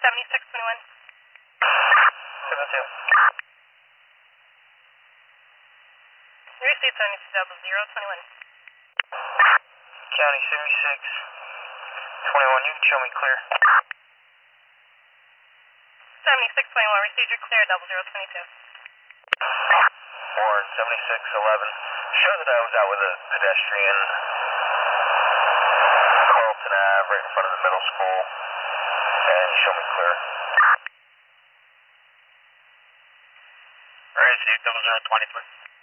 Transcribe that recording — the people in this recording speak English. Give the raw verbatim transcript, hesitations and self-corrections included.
seventy-six twenty-one. seventy-two. You received seventy-two double zero twenty-one. County seventy-six twenty-one, you can show me clear. seventy-six twenty-one, received your clear, double zero twenty-two. Warren, seventy-six eleven. Show that I was out with a pedestrian, Carlton Ave, right in front of the middle school, and show me clear. Received double zero twenty-three.